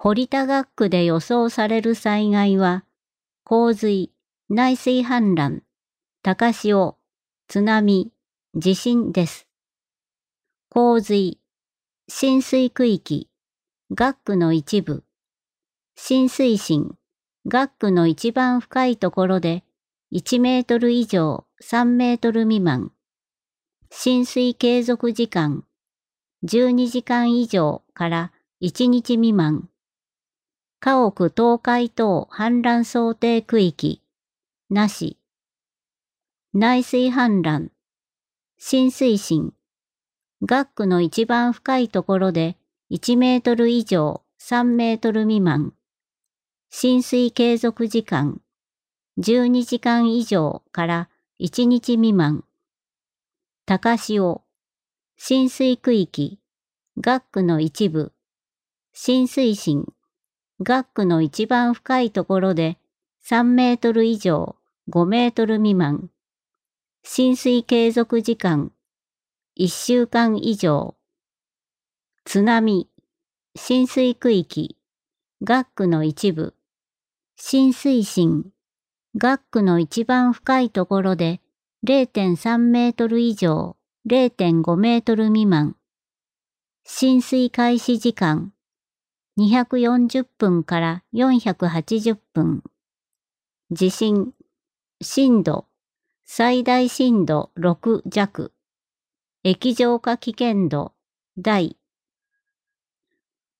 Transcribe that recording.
堀田学区で予想される災害は、洪水、内水氾濫、高潮、津波、地震です。洪水、浸水区域、学区の一部。浸水深、学区の一番深いところで1メートル以上3メートル未満。浸水継続時間、12時間以上から1日未満。家屋倒壊等氾濫想定区域、なし。内水氾濫、浸水深、学区の一番深いところで1メートル以上3メートル未満。浸水継続時間、12時間以上から1日未満。高潮、浸水区域、学区の一部。浸水深、学区の一番深いところで3メートル以上5メートル未満。浸水継続時間、1週間以上。津波、浸水区域、学区の一部。浸水深、学区の一番深いところで 0.3 メートル以上 0.5 メートル未満。浸水開始時間、240分から480分。地震、震度、最大震度6弱。液状化危険度、第